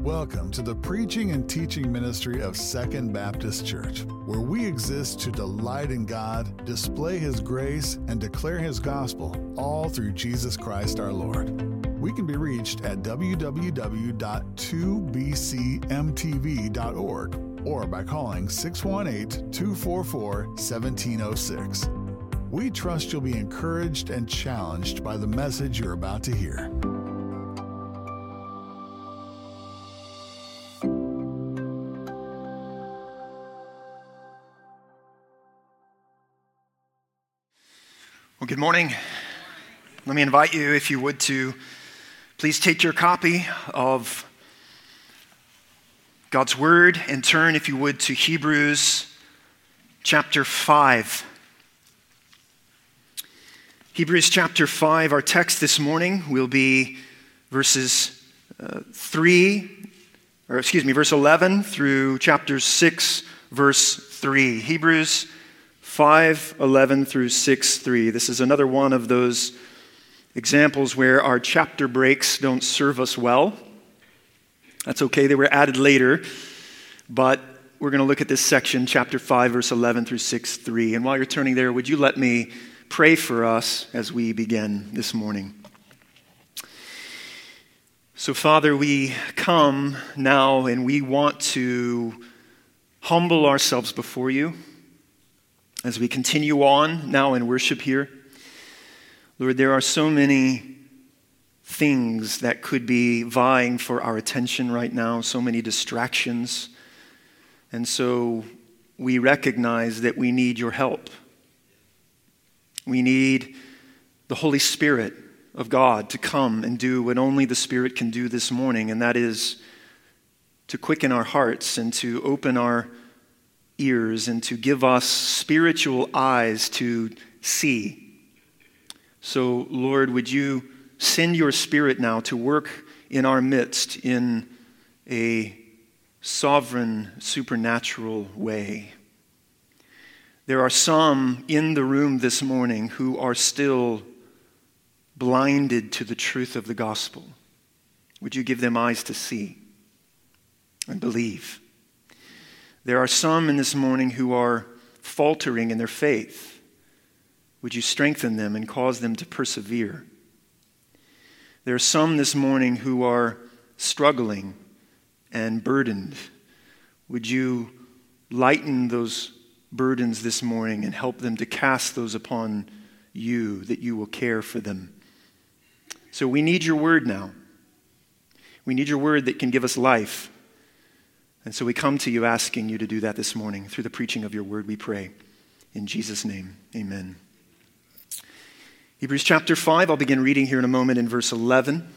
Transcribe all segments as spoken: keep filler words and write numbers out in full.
Welcome to the preaching and teaching ministry of Second Baptist Church, where we exist to delight in God, display His grace, and declare His gospel, all through Jesus Christ our Lord. We can be reached at w w w dot two b c m t v dot org or by calling six one eight, two four four, one seven zero six. We trust you'll be encouraged and challenged by the message you're about to hear. Well, good morning. Let me invite you, if you would, to please take your copy of God's Word and turn, if you would, to Hebrews chapter five. Hebrews chapter five, our text this morning will be verses uh, three, or excuse me, verse eleven through chapter six, verse three. Hebrews five, eleven through six, three. This is another one of those examples where our chapter breaks don't serve us well. That's okay, they were added later, but we're going to look at this section, chapter five, verse eleven through six, three. And while you're turning there, would you let me pray for us as we begin this morning? So, Father, we come now and we want to humble ourselves before you as we continue on now in worship here. Lord, there are so many things that could be vying for our attention right now, so many distractions. And so we recognize that we need your help. We need the Holy Spirit of God to come and do what only the Spirit can do this morning, and that is to quicken our hearts and to open our ears and to give us spiritual eyes to see. So, Lord, would you send your Spirit now to work in our midst in a sovereign, supernatural way. There are some in the room this morning who are still blinded to the truth of the gospel. Would you give them eyes to see and believe? There are some in this morning who are faltering in their faith. Would you strengthen them and cause them to persevere? There are some this morning who are struggling and burdened. Would you lighten those burdens this morning and help them to cast those upon you, that you will care for them? So we need your word now. We need your word that can give us life. And so we come to you asking you to do that this morning. Through the preaching of your word, we pray. In Jesus' name, amen. Hebrews chapter five, I'll begin reading here in a moment in verse eleven.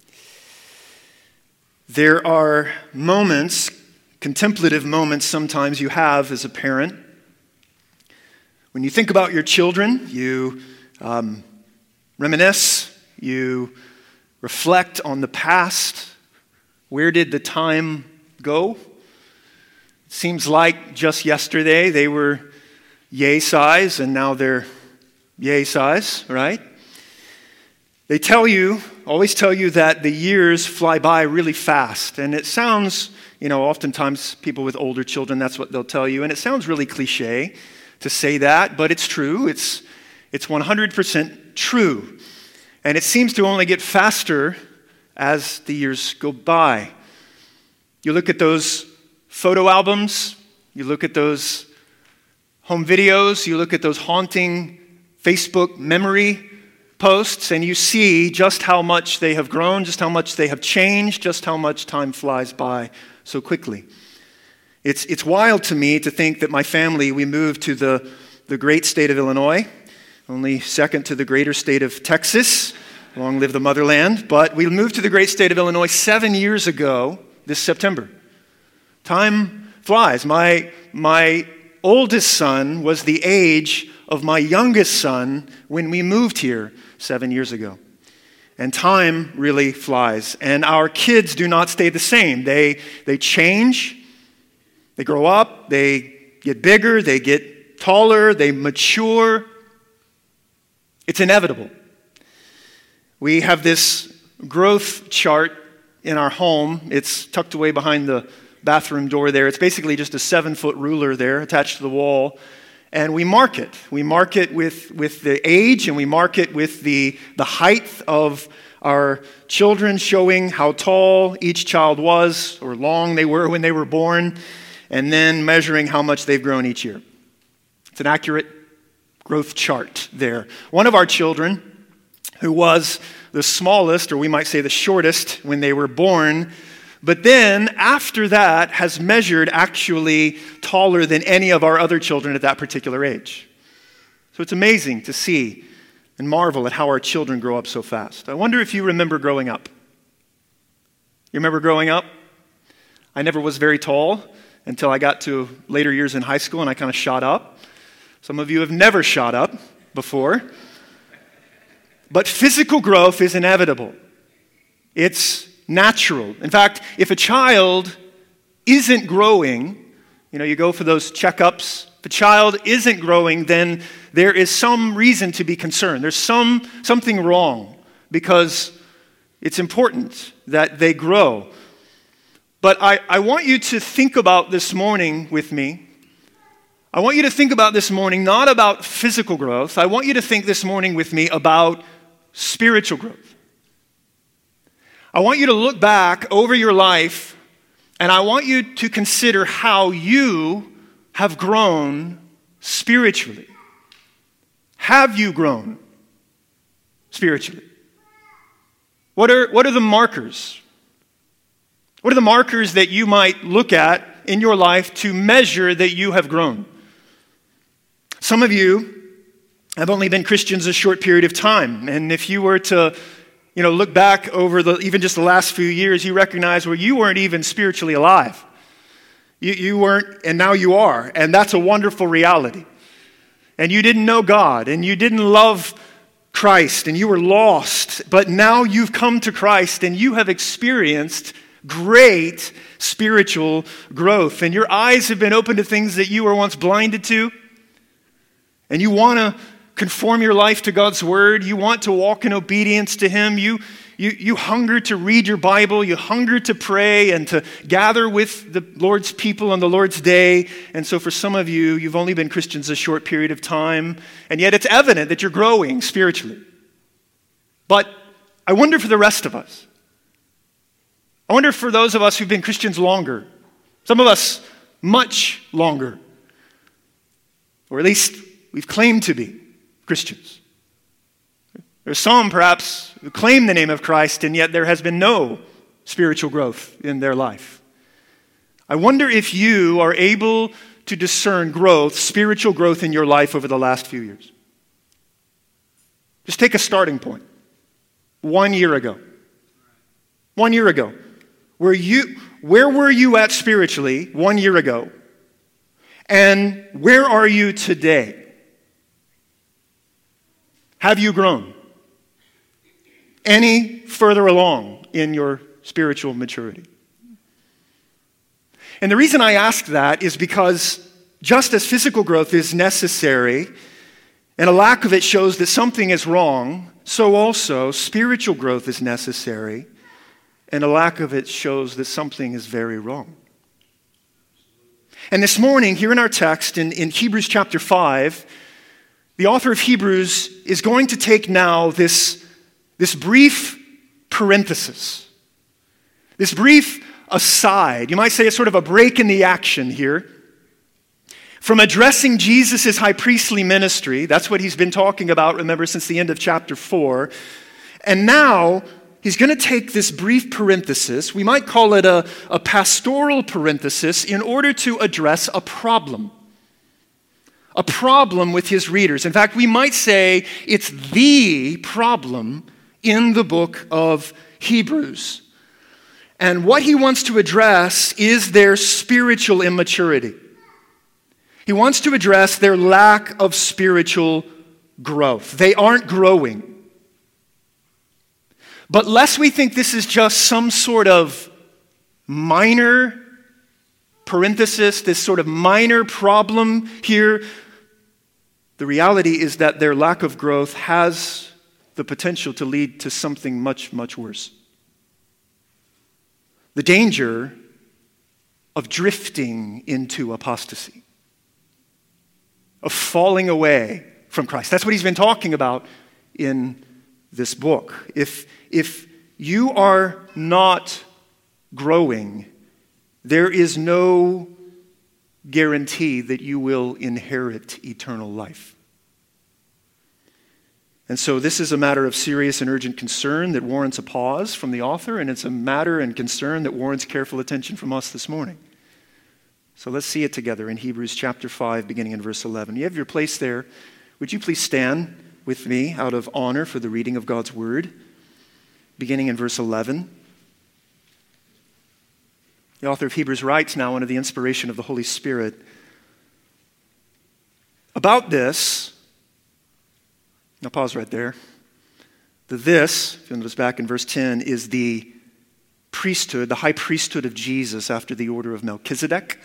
There are moments, contemplative moments sometimes you have as a parent. When you think about your children, you um, reminisce, you reflect on the past. Where did the time go? It seems like just yesterday they were yay size and now they're yay size, right? They tell you, always tell you that the years fly by really fast. And it sounds, you know, oftentimes people with older children, that's what they'll tell you. And it sounds really cliche to say that, but it's true. It's, it's one hundred percent true. And it seems to only get faster as the years go by. You look at those photo albums, you look at those home videos, you look at those haunting Facebook memory posts, and you see just how much they have grown, just how much they have changed, just how much time flies by so quickly. It's it's wild to me to think that my family, we moved to the, the great state of Illinois, only second to the greater state of Texas. Long live the motherland. But we moved to the great state of Illinois seven years ago this September. Time flies. My, my oldest son was the age of my youngest son when we moved here seven years ago. And time really flies. And our kids do not stay the same. They, they change. They grow up. They get bigger. They get taller. They mature. It's inevitable. We have this growth chart in our home. It's tucked away behind the bathroom door there. It's basically just a seven-foot ruler there attached to the wall. And we mark it. We mark it with, with the age, and we mark it with the, the height of our children, showing how tall each child was or long they were when they were born, and then measuring how much they've grown each year. It's an accurate growth chart there. One of our children, who was the smallest, or we might say the shortest, when they were born, but then after that has measured actually taller than any of our other children at that particular age. So it's amazing to see and marvel at how our children grow up so fast. I wonder if you remember growing up. You remember growing up? I never was very tall until I got to later years in high school, and I kind of shot up. Some of you have never shot up before. But physical growth is inevitable. It's natural. In fact, if a child isn't growing, you know, you go for those checkups. If a child isn't growing, then there is some reason to be concerned. There's some something wrong, because it's important that they grow. But I, I want you to think about this morning with me. I want you to think about this morning not about physical growth. I want you to think this morning with me about spiritual growth. I want you to look back over your life, and I want you to consider how you have grown spiritually. Have you grown spiritually? What are, what are the markers? What are the markers that you might look at in your life to measure that you have grown? Some of you have only been Christians a short period of time, and if you were to You know, look back over the even just the last few years, you recognize where you weren't even spiritually alive. You, you weren't, and now you are. And that's a wonderful reality. And you didn't know God, and you didn't love Christ, and you were lost. But now you've come to Christ, and you have experienced great spiritual growth. And your eyes have been opened to things that you were once blinded to. And you want to conform your life to God's word. You want to walk in obedience to Him. You, you, you hunger to read your Bible. You hunger to pray and to gather with the Lord's people on the Lord's day. And so for some of you, you've only been Christians a short period of time, and yet it's evident that you're growing spiritually. But I wonder for the rest of us. I wonder for those of us who've been Christians longer. Some of us much longer. Or at least we've claimed to be Christians. There's some, perhaps, who claim the name of Christ, and yet there has been no spiritual growth in their life. I wonder if you are able to discern growth, spiritual growth in your life over the last few years. Just take a starting point. One year ago. One year ago. Were you, where were you at spiritually one year ago? And where are you today? Have you grown any further along in your spiritual maturity? And the reason I ask that is because just as physical growth is necessary, and a lack of it shows that something is wrong, so also spiritual growth is necessary, and a lack of it shows that something is very wrong. And this morning, here in our text, in, in Hebrews chapter five, the author of Hebrews is going to take now this, this brief parenthesis, this brief aside. You might say it's sort of a break in the action here. From addressing Jesus' high priestly ministry, that's what he's been talking about, remember, since the end of chapter four. And now he's going to take this brief parenthesis, we might call it a, a pastoral parenthesis, in order to address a problem. A problem with his readers. In fact, we might say it's the problem in the book of Hebrews. And what he wants to address is their spiritual immaturity. He wants to address their lack of spiritual growth. They aren't growing. But lest we think this is just some sort of minor parenthesis, this sort of minor problem here, the reality is that their lack of growth has the potential to lead to something much, much worse. the danger of drifting into apostasy, of falling away from Christ. That's what he's been talking about in this book. If, if you are not growing, there is no guarantee that you will inherit eternal life. And so this is a matter of serious and urgent concern that warrants a pause from the author, and it's a matter and concern that warrants careful attention from us this morning. So let's see it together in Hebrews chapter five, beginning in verse eleven. You have your place there. Would you please stand with me out of honor for the reading of God's word, beginning in verse eleven. The author of Hebrews writes now under the inspiration of the Holy Spirit about this. Now pause right there. The this, if you notice back in verse ten, is the priesthood, the high priesthood of Jesus after the order of Melchizedek.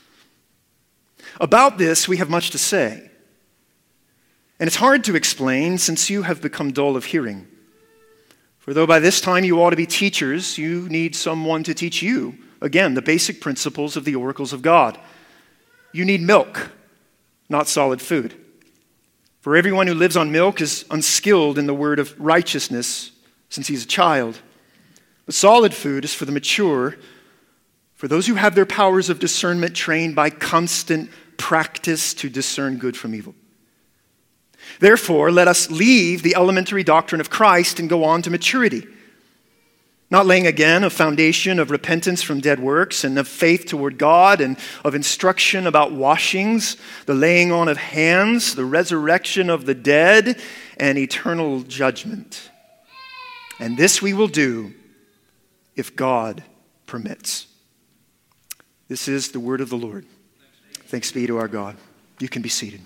About this we have much to say. And it's hard to explain since you have become dull of hearing. For though by this time you ought to be teachers, you need someone to teach you, again, the basic principles of the oracles of God. You need milk, not solid food. For everyone who lives on milk is unskilled in the word of righteousness, since he's a child. But solid food is for the mature, for those who have their powers of discernment trained by constant practice to discern good from evil. Therefore, let us leave the elementary doctrine of Christ and go on to maturity, not laying again a foundation of repentance from dead works and of faith toward God and of instruction about washings, the laying on of hands, the resurrection of the dead, and eternal judgment. And this we will do if God permits. This is the word of the Lord. Thanks be to our God. You can be seated.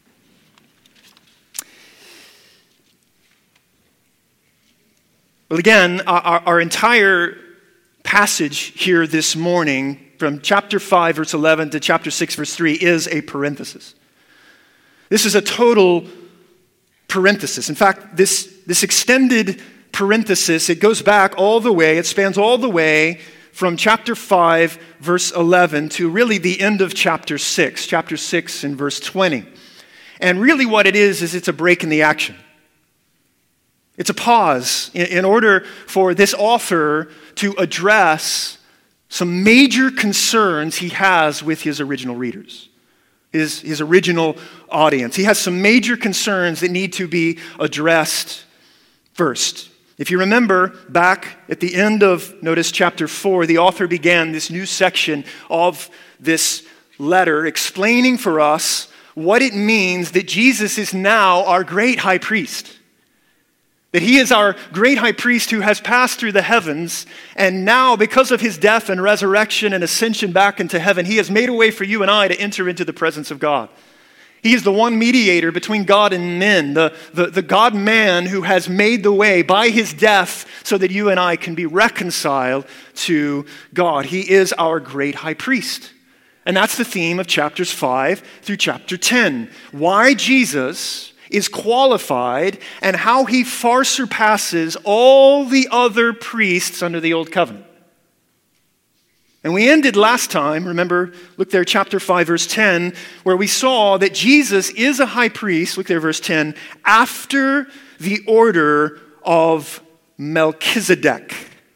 Well, again, our, our entire passage here this morning, from chapter five, verse eleven to chapter six, verse three, is a parenthesis. This is a total parenthesis. In fact, this, this extended parenthesis, it goes back all the way, it spans all the way from chapter five, verse eleven, to really the end of chapter six, chapter six and verse twenty. And really what it is, is it's a break in the action. It's a pause in order for this author to address some major concerns he has with his original readers, his, his original audience. He has some major concerns that need to be addressed first. If you remember back at the end of, notice chapter four, the author began this new section of this letter explaining for us what it means that Jesus is now our great high priest. That he is our great high priest who has passed through the heavens, and now, because of his death and resurrection and ascension back into heaven, he has made a way for you and I to enter into the presence of God. He is the one mediator between God and men, the, the, the God-man who has made the way by his death so that you and I can be reconciled to God. He is our great high priest. And that's the theme of chapters five through chapter ten. Why Jesus is qualified and how he far surpasses all the other priests under the old covenant. And we ended last time, remember, look there, chapter five, verse ten, where we saw that Jesus is a high priest, look there, verse ten, after the order of Melchizedek.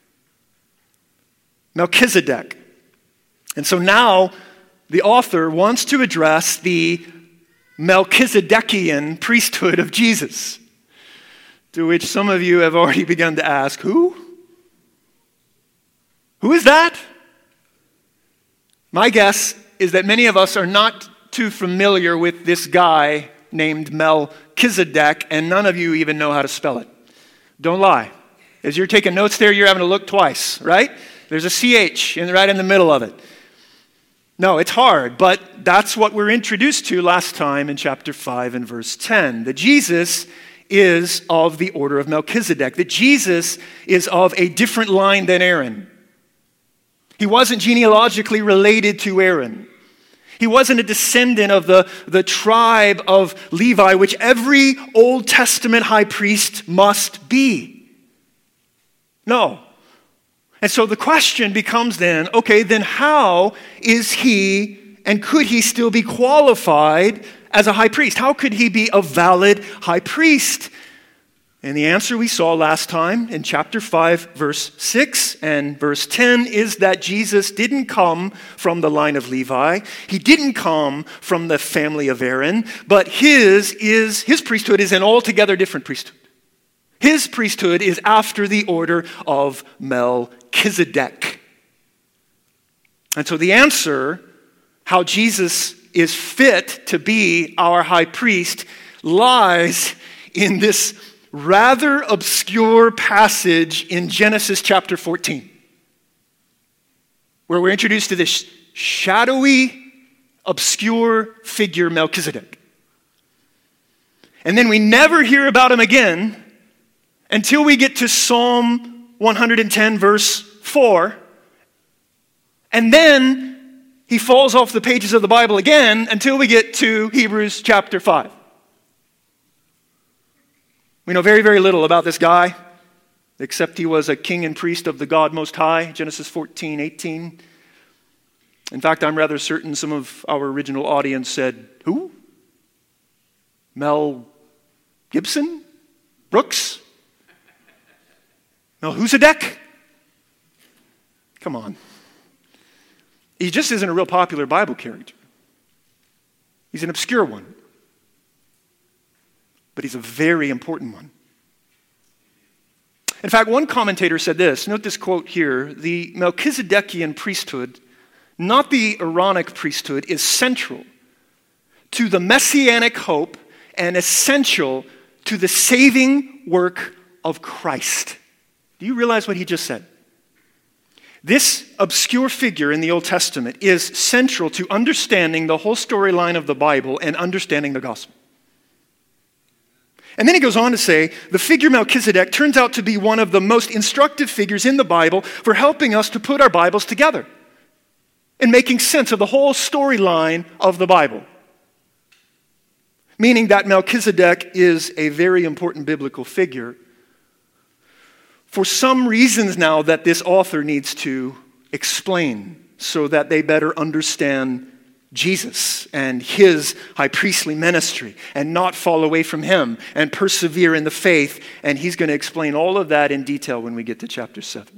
Melchizedek. And so now the author wants to address the Melchizedekian priesthood of Jesus, to which some of you have already begun to ask, who? Who is that? My guess is that many of us are not too familiar with this guy named Melchizedek, and none of you even know how to spell it. Don't lie. As you're taking notes there, you're having to look twice, right? There's a C H in, right in the middle of it. No, it's hard, but that's what we're introduced to last time in chapter five and verse ten. That Jesus is of the order of Melchizedek. That Jesus is of a different line than Aaron. He wasn't genealogically related to Aaron. He wasn't a descendant of the, the tribe of Levi, which every Old Testament high priest must be. No. And so the question becomes then, okay, then how is he and could he still be qualified as a high priest? How could he be a valid high priest? And the answer we saw last time in chapter five, verse six and verse ten is that Jesus didn't come from the line of Levi. He didn't come from the family of Aaron, but his is his priesthood is an altogether different priesthood. His priesthood is after the order of Melchizedek. And so the answer, how Jesus is fit to be our high priest, lies in this rather obscure passage in Genesis chapter fourteen, where we're introduced to this shadowy, obscure figure, Melchizedek. And then we never hear about him again until we get to Psalm one hundred ten, verse four. And then he falls off the pages of the Bible again until we get to Hebrews chapter five. We know very, very little about this guy, except he was a king and priest of the God Most High, Genesis fourteen, eighteen. In fact, I'm rather certain some of our original audience said, who? Mel Gibson? Brooks? Melchizedek? Come on. He just isn't a real popular Bible character. He's an obscure one. But he's a very important one. In fact, one commentator said this, note this quote here, the Melchizedekian priesthood, not the Aaronic priesthood, is central to the messianic hope and essential to the saving work of Christ. Do you realize what he just said? This obscure figure in the Old Testament is central to understanding the whole storyline of the Bible and understanding the gospel. And then he goes on to say, the figure Melchizedek turns out to be one of the most instructive figures in the Bible for helping us to put our Bibles together and making sense of the whole storyline of the Bible. Meaning that Melchizedek is a very important biblical figure for some reasons now that this author needs to explain so that they better understand Jesus and his high priestly ministry and not fall away from him and persevere in the faith. And he's going to explain all of that in detail when we get to chapter seven.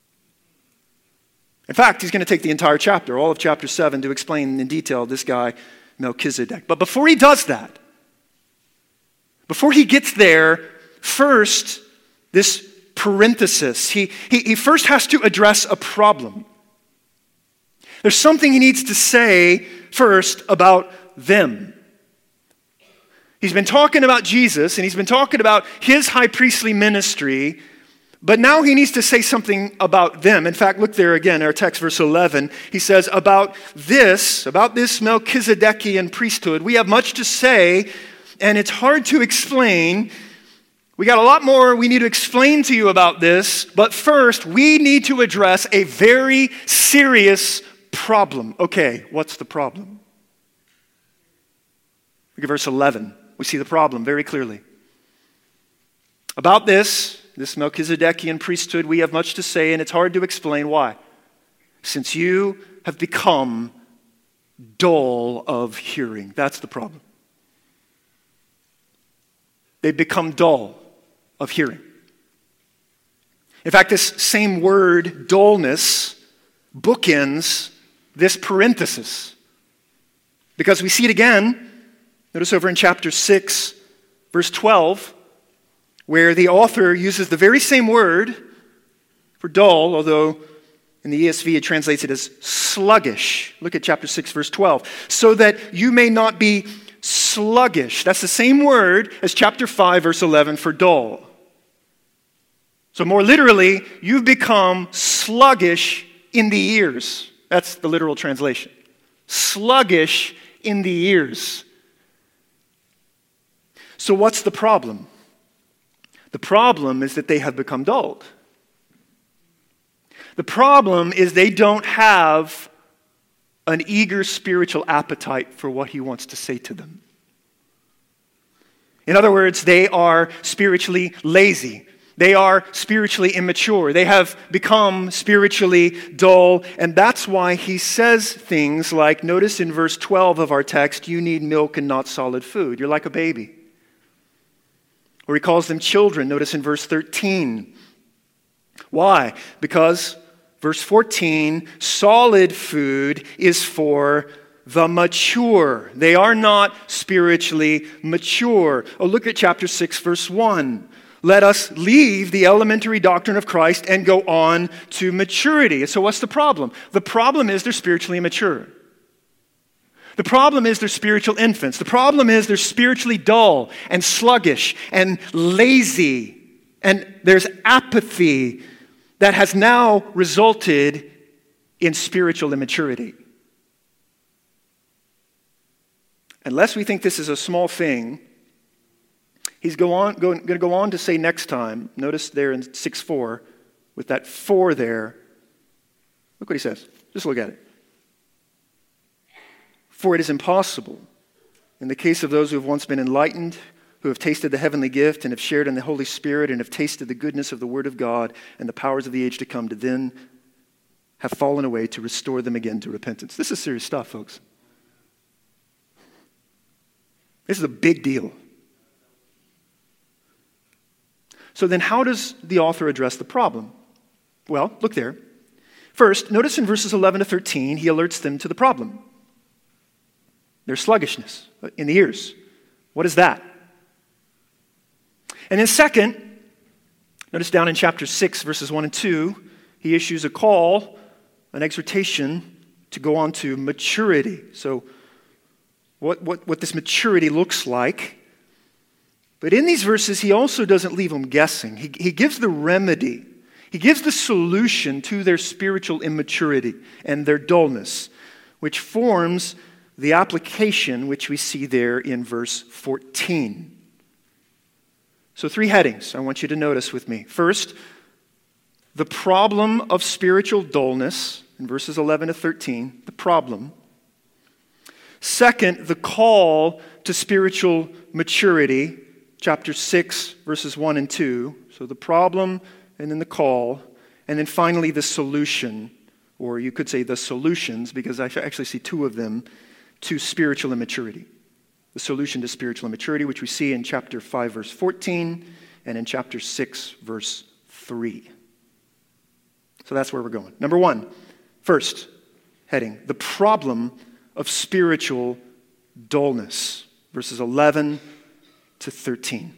In fact, he's going to take the entire chapter, all of chapter seven, to explain in detail this guy, Melchizedek. But before he does that, before he gets there, first, this parenthesis, he, he, he first has to address a problem. There's something he needs to say first about them. He's been talking about Jesus and he's been talking about his high priestly ministry, but now he needs to say something about them. In fact, look there again, our text, verse eleven. He says, about this, about this Melchizedekian priesthood, we have much to say, and it's hard to explain. We got a lot more we need to explain to you about this, but first, we need to address a very serious problem. Okay, what's the problem? Look at verse eleven. We see the problem very clearly. About this, this Melchizedekian priesthood, we have much to say, and it's hard to explain why. Since you have become dull of hearing. That's the problem. They've become dull of hearing. In fact, this same word, dullness, bookends this parenthesis. Because we see it again, notice over in chapter six, verse twelve, where the author uses the very same word for dull, although in the E S V it translates it as sluggish. Look at chapter six, verse twelve. So that you may not be sluggish. That's the same word as chapter five, verse eleven for dull. So more literally, you've become sluggish in the ears. That's the literal translation. Sluggish in the ears. So what's the problem? The problem is that they have become dulled. The problem is they don't have an eager spiritual appetite for what he wants to say to them. In other words, they are spiritually lazy. They are spiritually immature. They have become spiritually dull, and that's why he says things like, notice in verse twelve of our text, you need milk and not solid food. You're like a baby. Or he calls them children. Notice in verse thirteen. Why? Because, verse fourteen, solid food is for the mature. They are not spiritually mature. Oh, look at chapter six, verse one. Let us leave the elementary doctrine of Christ and go on to maturity. So what's the problem? The problem is they're spiritually immature. The problem is they're spiritual infants. The problem is they're spiritually dull and sluggish and lazy. And there's apathy that has now resulted in spiritual immaturity. Unless we think this is a small thing, he's go on, go, going to go on to say next time, notice there in six four, with that four there, look what he says. Just look at it. For it is impossible, in the case of those who have once been enlightened, who have tasted the heavenly gift and have shared in the Holy Spirit and have tasted the goodness of the Word of God and the powers of the age to come, to then have fallen away, to restore them again to repentance. This is serious stuff, folks. This is a big deal. So then how does the author address the problem? Well, look there. First, notice in verses eleven to thirteen, he alerts them to the problem. Their sluggishness in the ears. What is that? And then second, notice down in chapter six, verses one and two, he issues a call, an exhortation to go on to maturity. So what, what, what this maturity looks like. But in these verses, he also doesn't leave them guessing. He, he gives the remedy. He gives the solution to their spiritual immaturity and their dullness, which forms the application which we see there in verse fourteen. So three headings I want you to notice with me. First, the problem of spiritual dullness in verses eleven to thirteen, the problem. Second, the call to spiritual maturity, chapter six, verses one and two. So the problem and then the call. And then finally the solution, or you could say the solutions, because I actually see two of them, to spiritual immaturity. The solution to spiritual immaturity, which we see in chapter five, verse fourteen, and in chapter six, verse three. So that's where we're going. Number one, first heading, the problem of spiritual dullness, verses eleven to thirteen.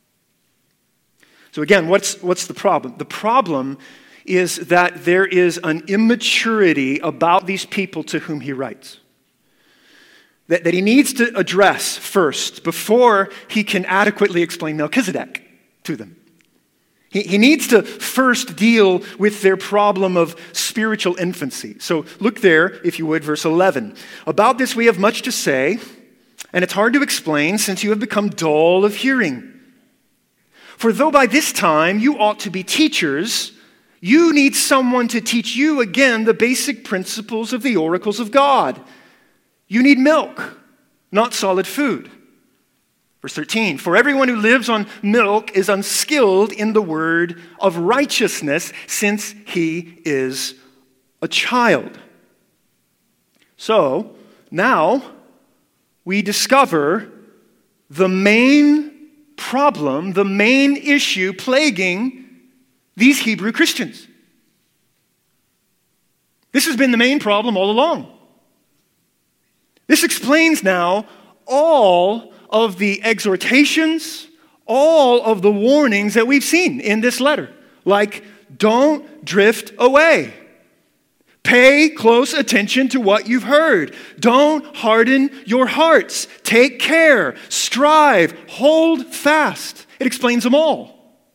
So again, what's, what's the problem? The problem is that there is an immaturity about these people to whom he writes. That, that he needs to address first before he can adequately explain Melchizedek to them. He, he needs to first deal with their problem of spiritual infancy. So look there, if you would, verse eleven. About this we have much to say, and it's hard to explain since you have become dull of hearing. For though by this time you ought to be teachers, you need someone to teach you again the basic principles of the oracles of God. You need milk, not solid food. Verse thirteen, for everyone who lives on milk is unskilled in the word of righteousness, since he is a child. So, now we discover the main problem, the main issue plaguing these Hebrew Christians. This has been the main problem all along. This explains now all of the exhortations, all of the warnings that we've seen in this letter. Like, don't drift away. Pay close attention to what you've heard. Don't harden your hearts. Take care. Strive. Hold fast. It explains them all.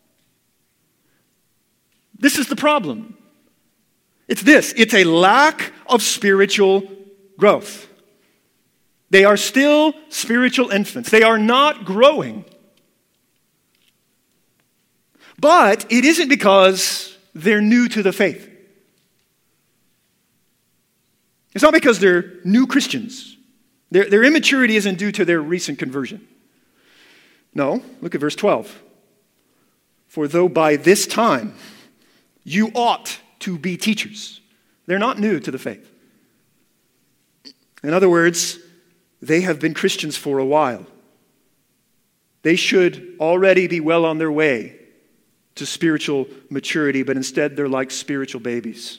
This is the problem. It's this. It's a lack of spiritual growth. They are still spiritual infants. They are not growing. But it isn't because they're new to the faith. It's not because they're new Christians. Their, their immaturity isn't due to their recent conversion. No, look at verse twelve. For though by this time you ought to be teachers. They're not new to the faith. In other words, they have been Christians for a while. They should already be well on their way to spiritual maturity, but instead they're like spiritual babies.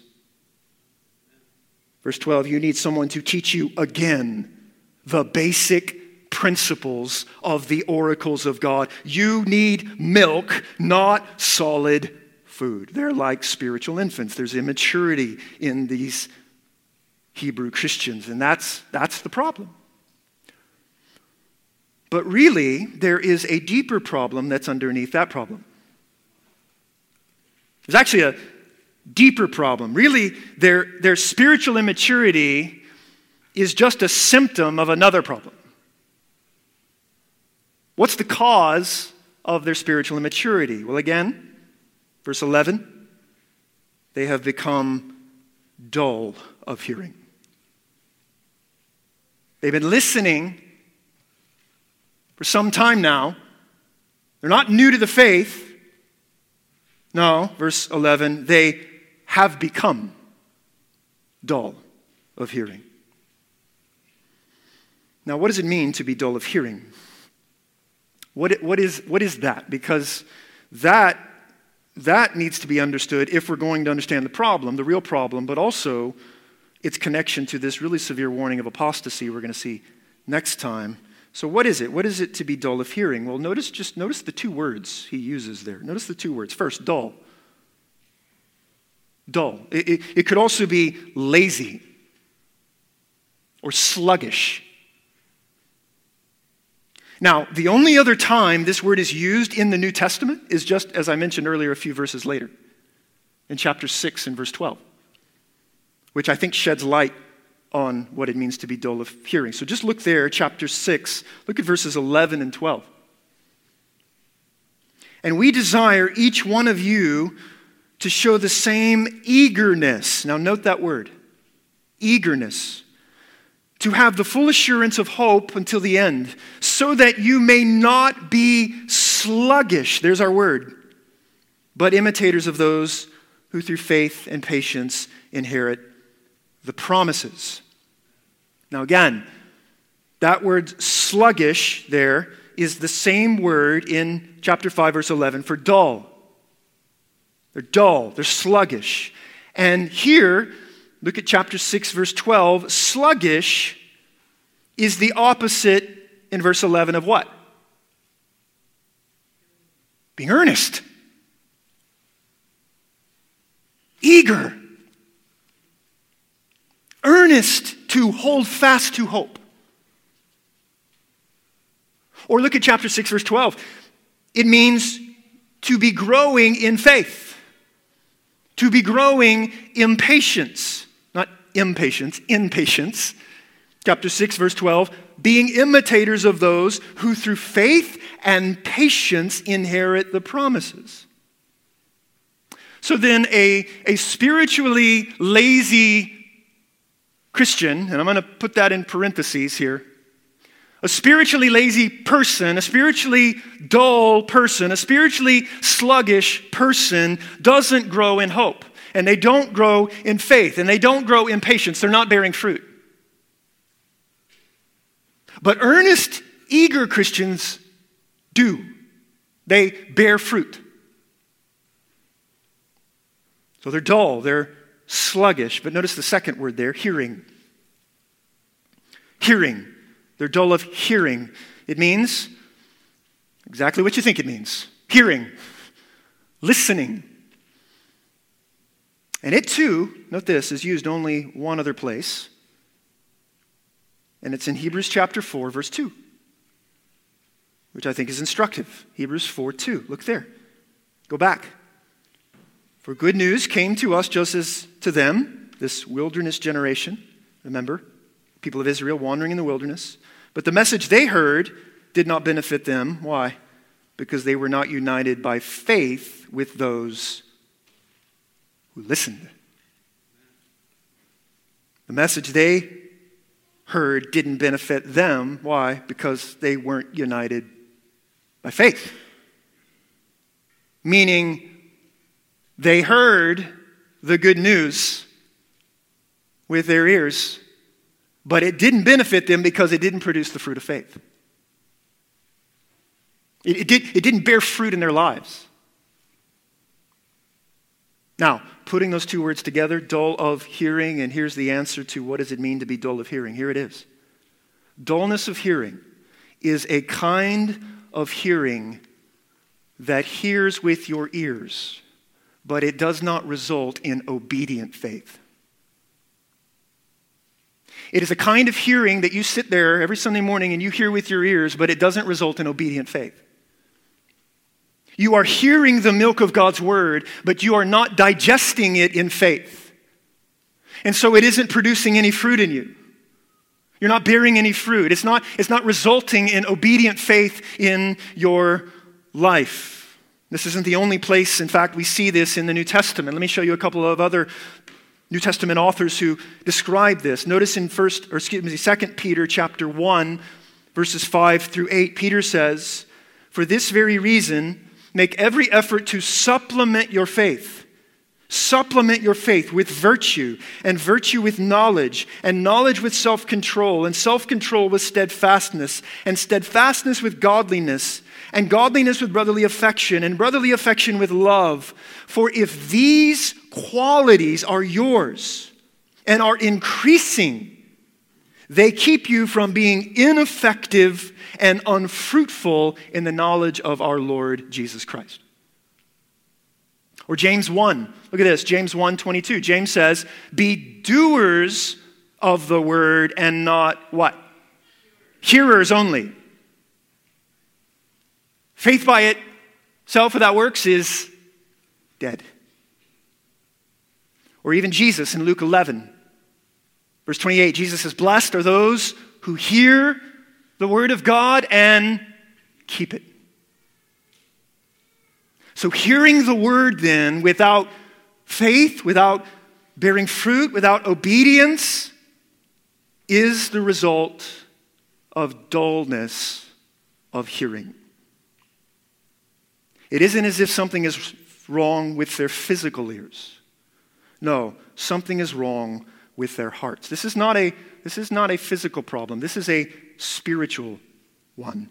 Verse twelve, you need someone to teach you again the basic principles of the oracles of God. You need milk, not solid food. They're like spiritual infants. There's immaturity in these Hebrew Christians, and that's, that's the problem. But really, there is a deeper problem that's underneath that problem. There's actually a deeper problem. Really, their, their spiritual immaturity is just a symptom of another problem. What's the cause of their spiritual immaturity? Well, again, verse eleven, they have become dull of hearing. They've been listening for some time now. They're not new to the faith. No, verse eleven, they have become dull of hearing. Now, what does it mean to be dull of hearing? What, what, is, what is that? Because that, that needs to be understood if we're going to understand the problem, the real problem, but also its connection to this really severe warning of apostasy we're going to see next time. So what is it? What is it to be dull of hearing? Well, notice just notice the two words he uses there. Notice the two words. First, dull. Dull. It, it, it could also be lazy or sluggish. Now, the only other time this word is used in the New Testament is just, as I mentioned earlier, a few verses later, in chapter six and verse twelve, which I think sheds light on what it means to be dull of hearing. So just look there, chapter six, look at verses eleven and twelve. And we desire each one of you to show the same eagerness. Now note that word, eagerness. To have the full assurance of hope until the end, so that you may not be sluggish, there's our word, but imitators of those who through faith and patience inherit the promises. Now again, that word sluggish there is the same word in chapter five, verse eleven for dull. They're dull, they're sluggish. And here, look at chapter six, verse twelve. Sluggish is the opposite in verse eleven of what? Being earnest. Eager. Earnest to hold fast to hope. Or look at chapter six, verse twelve. It means to be growing in faith. To be growing in patience. Not impatience, in patience. Chapter six, verse twelve. Being imitators of those who through faith and patience inherit the promises. So then a, a spiritually lazy Christian, and I'm going to put that in parentheses here, a spiritually lazy person, a spiritually dull person, a spiritually sluggish person doesn't grow in hope. And they don't grow in faith. And they don't grow in patience. They're not bearing fruit. But earnest, eager Christians do. They bear fruit. So they're dull. They're sluggish. But notice the second word there, hearing. Hearing. They're dull of hearing. It means exactly what you think it means. Hearing. Listening. And it too, note this, is used only one other place. And it's in Hebrews chapter four, verse two. Which I think is instructive. Hebrews four two. Look there. Go back. For good news came to us just as to them, this wilderness generation. Remember, people of Israel wandering in the wilderness. But the message they heard did not benefit them. Why? Because they were not united by faith with those who listened. The message they heard didn't benefit them. Why? Because they weren't united by faith. meaning they heard the good news with their ears, but it didn't benefit them because it didn't produce the fruit of faith. It, it, did, it didn't bear fruit in their lives. Now, putting those two words together, dull of hearing, and here's the answer to what does it mean to be dull of hearing. Here it is. Dullness of hearing is a kind of hearing that hears with your ears, but it does not result in obedient faith. It is a kind of hearing that you sit there every Sunday morning and you hear with your ears, but it doesn't result in obedient faith. You are hearing the milk of God's word, but you are not digesting it in faith. And so it isn't producing any fruit in you. You're not bearing any fruit. It's not, it's not resulting in obedient faith in your life. This isn't the only place, in fact, we see this in the New Testament. Let me show you a couple of other New Testament authors who describe this. Notice in first, or excuse me, Second Peter chapter one, verses five through eight, Peter says, "For this very reason, make every effort to supplement your faith. Supplement your faith with virtue, and virtue with knowledge, and knowledge with self-control, and self-control with steadfastness, and steadfastness with godliness, and godliness with brotherly affection, and brotherly affection with love. For if these qualities are yours and are increasing, they keep you from being ineffective and unfruitful in the knowledge of our Lord Jesus Christ." Or James one, look at this, James one twenty-two. James says, "Be doers of the word and not" what? Hearers only. Faith by itself without works is dead. Or even Jesus in Luke eleven, verse twenty-eight, Jesus says, "Blessed are those who hear the word of God and keep it." So hearing the word then without faith, without bearing fruit, without obedience is the result of dullness of hearing. It isn't as if something is wrong with their physical ears. No, something is wrong with their hearts. This is not a, this is not a physical problem. This is a spiritual one.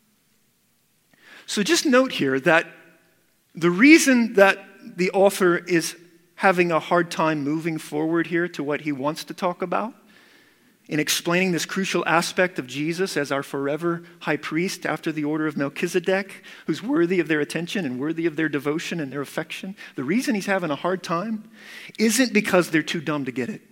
So just note here that the reason that the author is having a hard time moving forward here to what he wants to talk about in explaining this crucial aspect of Jesus as our forever high priest after the order of Melchizedek, who's worthy of their attention and worthy of their devotion and their affection, the reason he's having a hard time isn't because they're too dumb to get it.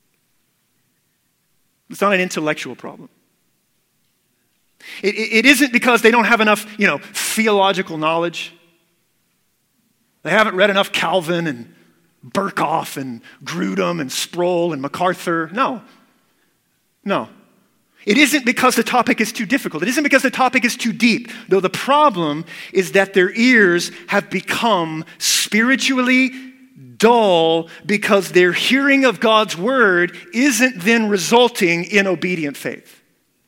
It's not an intellectual problem. It, it, it isn't because they don't have enough, you know, theological knowledge. They haven't read enough Calvin and Berkhoff and Grudem and Sproul and MacArthur. No. No. It isn't because the topic is too difficult. It isn't because the topic is too deep. Though the problem is that their ears have become spiritually dull because their hearing of God's word isn't then resulting in obedient faith.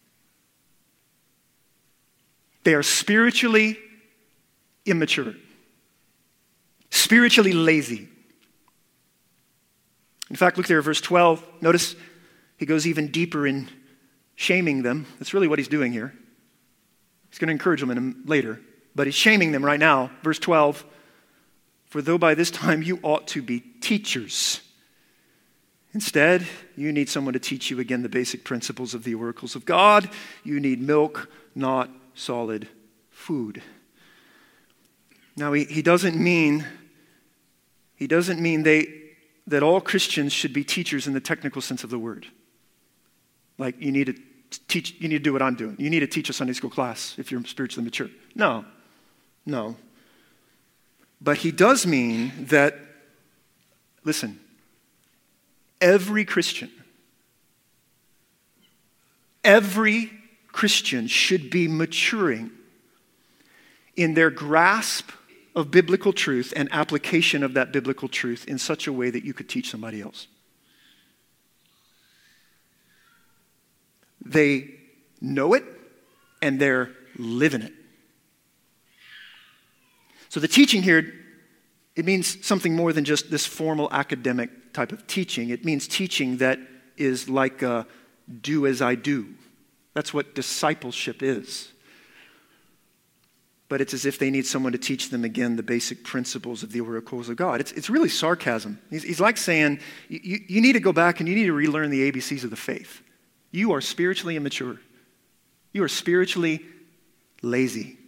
They are spiritually immature. Spiritually lazy. In fact, look there at verse twelve. Notice he goes even deeper in shaming them. That's really what he's doing here. He's going to encourage them in later, but he's shaming them right now. Verse twelve, "For though by this time you ought to be teachers, instead you need someone to teach you again the basic principles of the oracles of God. You need milk, not solid food." Now, he, he doesn't mean, he doesn't mean they, that all Christians should be teachers in the technical sense of the word. Like you need to teach, you need to do what I'm doing. You need to teach a Sunday school class if you're spiritually mature. No, no. But he does mean that, listen, every Christian, every Christian should be maturing in their grasp of biblical truth and application of that biblical truth in such a way that you could teach somebody else. They know it and they're living it. So the teaching here, it means something more than just this formal academic type of teaching. It means teaching that is like a do as I do. That's what discipleship is. But it's as if they need someone to teach them again the basic principles of the oracles of God. It's, it's really sarcasm. He's, he's like saying, you, you need to go back and you need to relearn the A B Cs of the faith. You are spiritually immature. You are spiritually lazy.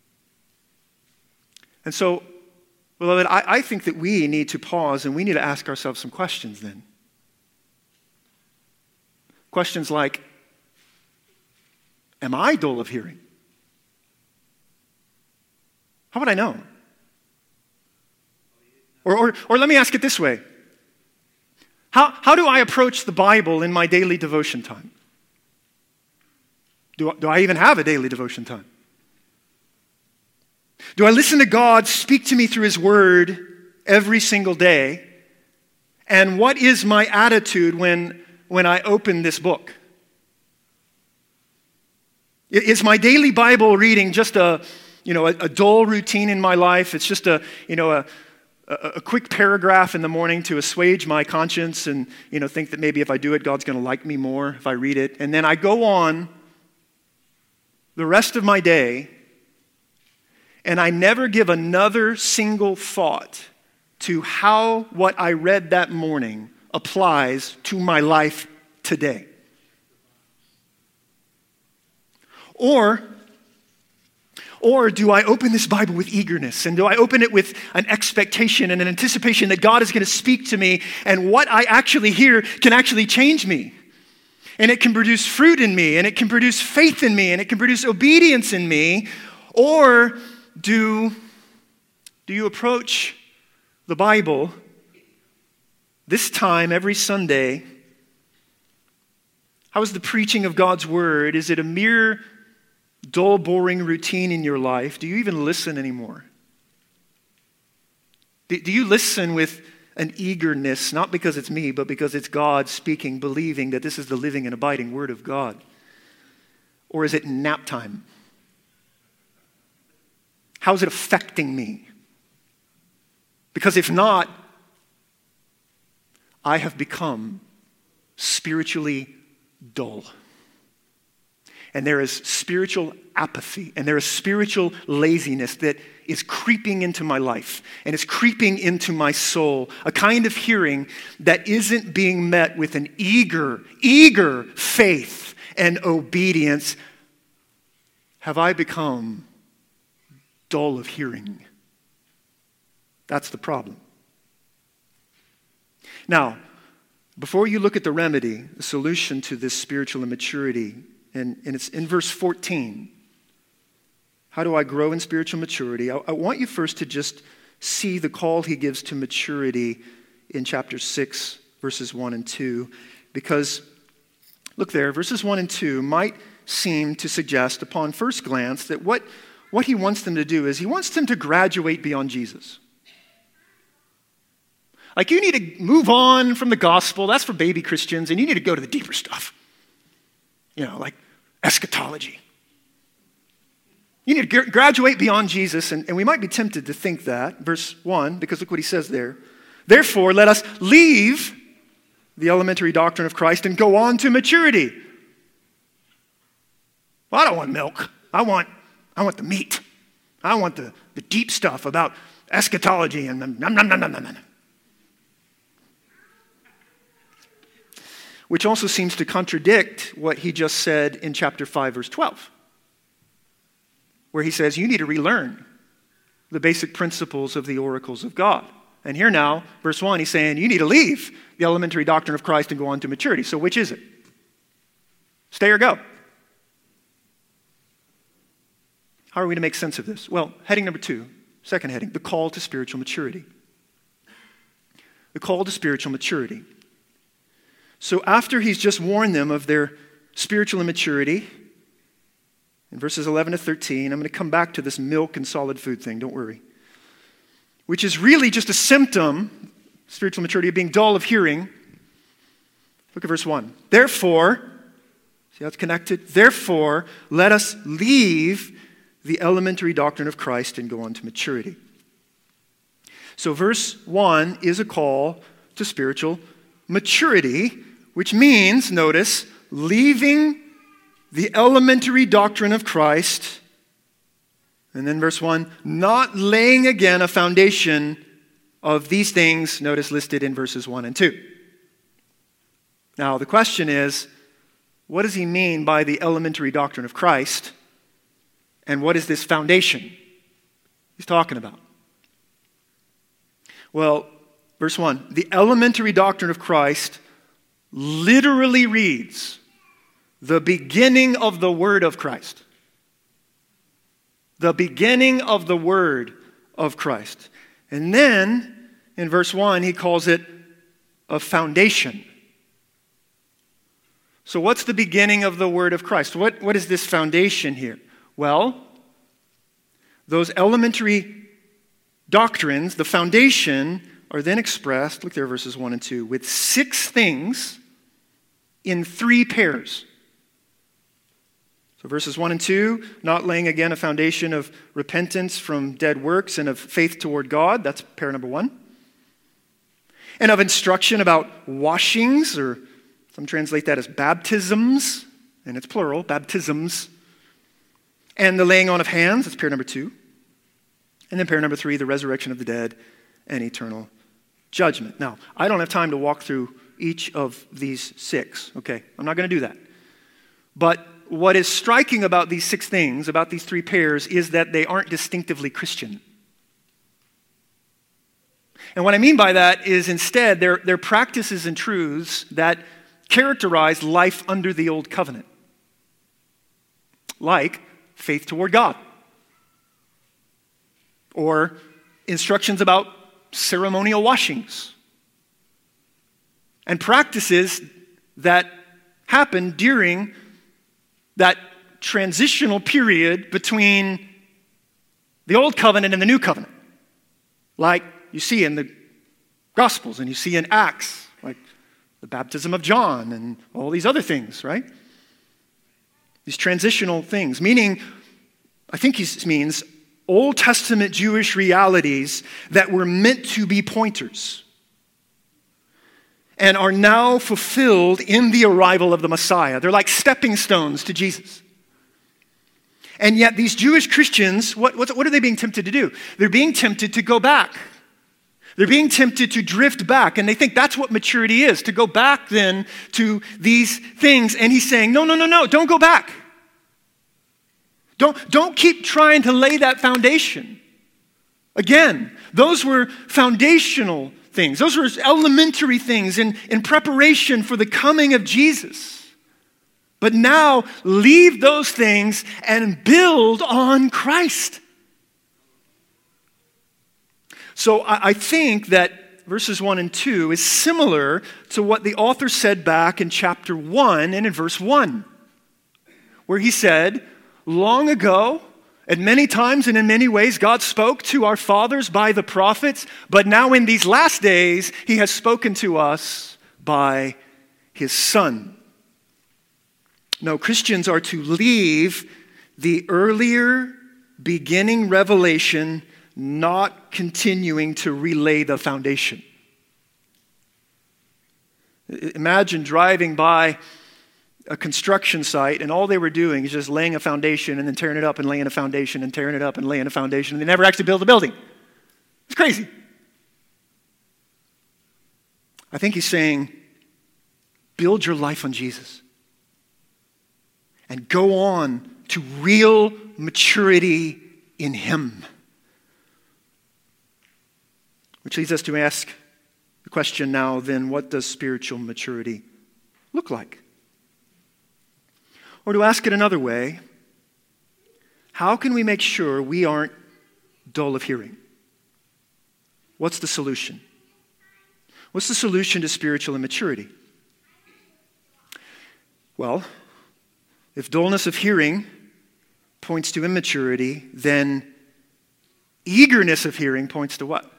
And so, beloved, I, I think that we need to pause and we need to ask ourselves some questions then. Questions like, am I dull of hearing? How would I know? Or, or, or let me ask it this way. How, how do I approach the Bible in my daily devotion time? Do, do I even have a daily devotion time? Do I listen to God speak to me through His Word every single day? And what is my attitude when, when I open this book? Is my daily Bible reading just a, you know, a, a dull routine in my life? It's just a, you know, a, a, a quick paragraph in the morning to assuage my conscience and, you know, think that maybe if I do it, God's going to like me more if I read it. And then I go on the rest of my day, and I never give another single thought to how what I read that morning applies to my life today. Or, or do I open this Bible with eagerness? And do I open it with an expectation and an anticipation that God is going to speak to me and what I actually hear can actually change me? And it can produce fruit in me, and it can produce faith in me, and it can produce obedience in me. Or do, do you approach the Bible this time every Sunday? How is the preaching of God's Word? Is it a mere dull, boring routine in your life? Do you even listen anymore? Do, do you listen with an eagerness, not because it's me, but because it's God speaking, believing that this is the living and abiding Word of God? Or is it nap time? How is it affecting me? Because if not, I have become spiritually dull. And there is spiritual apathy, and there is spiritual laziness that is creeping into my life, and is creeping into my soul, a kind of hearing that isn't being met with an eager, eager faith and obedience. Have I become dull of hearing? That's the problem. Now, before you look at the remedy, the solution to this spiritual immaturity, and, and it's in verse fourteen. How do I grow in spiritual maturity? I, I want you first to just see the call he gives to maturity in chapter six, verses one and two. Because, look there, verses one and two might seem to suggest upon first glance that what, what he wants them to do is he wants them to graduate beyond Jesus. Like, you need to move on from the gospel. That's for baby Christians, and you need to go to the deeper stuff. You know, like eschatology. You need to graduate beyond Jesus, and, and we might be tempted to think that. Verse one, because look what he says there. Therefore, let us leave the elementary doctrine of Christ and go on to maturity. Well, I don't want milk. I want, I want the meat. I want the, the deep stuff about eschatology and nom, nom, nom, nom, nom, nom. Which also seems to contradict what he just said in chapter five, verse twelve, where he says, you need to relearn the basic principles of the oracles of God. And here now, verse one, he's saying, you need to leave the elementary doctrine of Christ and go on to maturity. So which is it? Stay or go? How are we to make sense of this? Well, heading number two, second heading, the call to spiritual maturity. The call to spiritual maturity. So after he's just warned them of their spiritual immaturity, in verses eleven to thirteen, I'm going to come back to this milk and solid food thing, don't worry, which is really just a symptom, spiritual maturity, of being dull of hearing. Look at verse one. Therefore, see how it's connected? Therefore, let us leave the elementary doctrine of Christ and go on to maturity. So verse one is a call to spiritual maturity, which means, notice, leaving the elementary doctrine of Christ. And then verse one, not laying again a foundation of these things, notice listed in verses one and two. Now the question is, what does he mean by the elementary doctrine of Christ? And what is this foundation he's talking about? Well, verse one, the elementary doctrine of Christ literally reads, the beginning of the word of Christ. The beginning of the word of Christ. And then, in verse one, he calls it a foundation. So what's the beginning of the word of Christ? What, what is this foundation here? Well, those elementary doctrines, the foundation, are then expressed, look there, verses one and two, with six things in three pairs. So verses one and two, not laying again a foundation of repentance from dead works and of faith toward God. That's pair number one. And of instruction about washings, or some translate that as baptisms, and it's plural, baptisms. And the laying on of hands, that's pair number two. And then pair number three, the resurrection of the dead and eternal judgment. Now, I don't have time to walk through each of these six. Okay, I'm not going to do that. But what is striking about these six things, about these three pairs, is that they aren't distinctively Christian. And what I mean by that is instead, they're, they're practices and truths that characterize life under the old covenant. Like faith toward God. Or instructions about ceremonial washings. And practices that happen during that transitional period between the old covenant and the new covenant. Like you see in the Gospels and you see in Acts, like the baptism of John and all these other things, right? These transitional things, meaning, I think he means Old Testament Jewish realities that were meant to be pointers and are now fulfilled in the arrival of the Messiah. They're like stepping stones to Jesus. And yet these Jewish Christians, what, what, what are they being tempted to do? They're being tempted to go back. They're being tempted to drift back, and they think that's what maturity is, to go back then to these things. And he's saying, no, no, no, no, don't go back. Don't, don't keep trying to lay that foundation. Again, those were foundational things. Those were elementary things in, in preparation for the coming of Jesus. But now, leave those things and build on Christ. So I, I think that verses one and two is similar to what the author said back in chapter one and in verse one, where he said, long ago, and many times and in many ways, God spoke to our fathers by the prophets, but now in these last days, he has spoken to us by his Son. No, Christians are to leave the earlier beginning revelation, not continuing to relay the foundation. Imagine driving by a construction site, and all they were doing is just laying a foundation and then tearing it up and laying a foundation and tearing it up and laying a foundation, and they never actually built a building. It's crazy. I think he's saying, build your life on Jesus and go on to real maturity in him. Which leads us to ask the question now, then, what does spiritual maturity look like? Or to ask it another way, how can we make sure we aren't dull of hearing? What's the solution? What's the solution to spiritual immaturity? Well, if dullness of hearing points to immaturity, then eagerness of hearing points to what?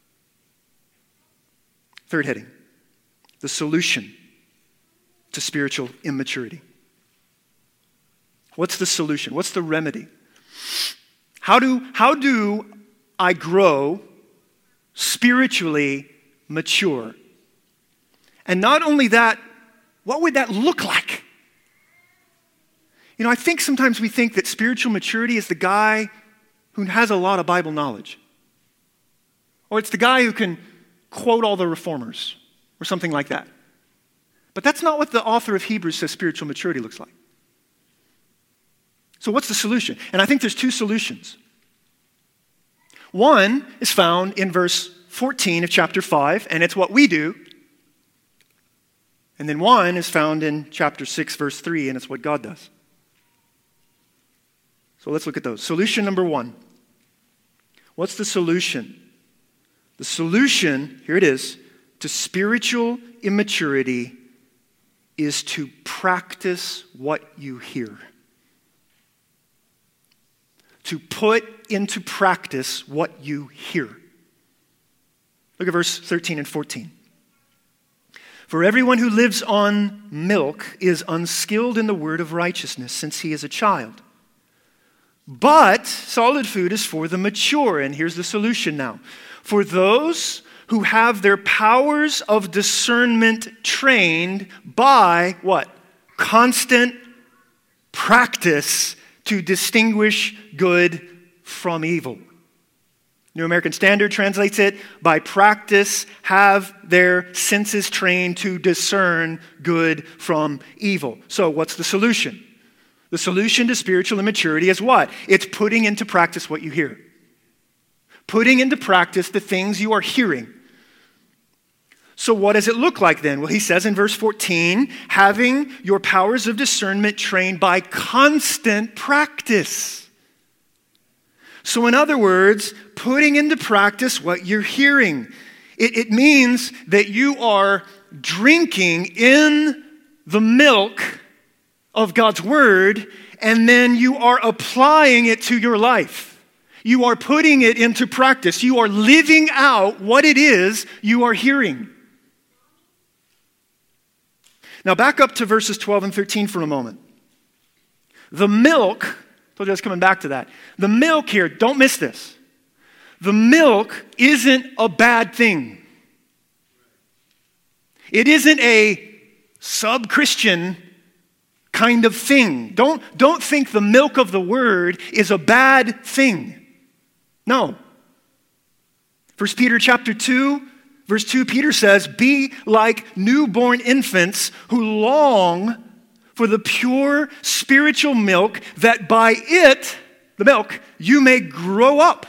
Third heading, the solution to spiritual immaturity. What's the solution? What's the remedy? How do, how do I grow spiritually mature. And not only that, what would that look like? You know, I think sometimes we think that spiritual maturity is the guy who has a lot of Bible knowledge. Or it's the guy who can quote all the reformers or something like that. But that's not what the author of Hebrews says spiritual maturity looks like. So what's the solution? And I think there's two solutions. One is found in verse fourteen of chapter five, and it's what we do. And then one is found in chapter six, verse three, and it's what God does. So let's look at those. Solution number one. What's the solution? The solution, here it is, to spiritual immaturity is to practice what you hear. To put into practice what you hear. Look at verse thirteen and fourteen. For everyone who lives on milk is unskilled in the word of righteousness, since he is a child. But solid food is for the mature. And here's the solution now. For those who have their powers of discernment trained by what? Constant practice to distinguish good from evil. New American Standard translates it, by practice have their senses trained to discern good from evil. So what's the solution? The solution to spiritual immaturity is what? It's putting into practice what you hear. Putting into practice the things you are hearing. So what does it look like then? Well, he says in verse fourteen, having your powers of discernment trained by constant practice. So in other words, putting into practice what you're hearing. It, it means that you are drinking in the milk of God's word, and then you are applying it to your life. You are putting it into practice. You are living out what it is you are hearing. Now back up to verses twelve and thirteen for a moment. The milk, I told you I was coming back to that. The milk here, don't miss this. The milk isn't a bad thing. It isn't a sub-Christian kind of thing. Don't, don't think the milk of the word is a bad thing. No. First Peter chapter two, verse two, Peter says, be like newborn infants who long for the pure spiritual milk, that by it, the milk, you may grow up.